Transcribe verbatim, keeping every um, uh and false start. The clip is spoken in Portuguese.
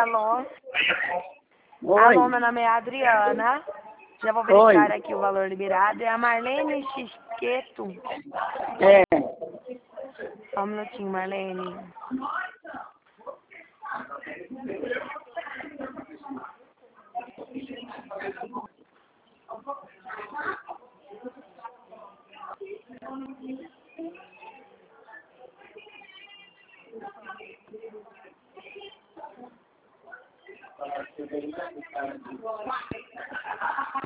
Alô? Oi. Alô, meu nome é Adriana. Já vou verificar Oi. aqui o valor liberado. É a Marlene Xisqueto. É. Só um minutinho, Marlene.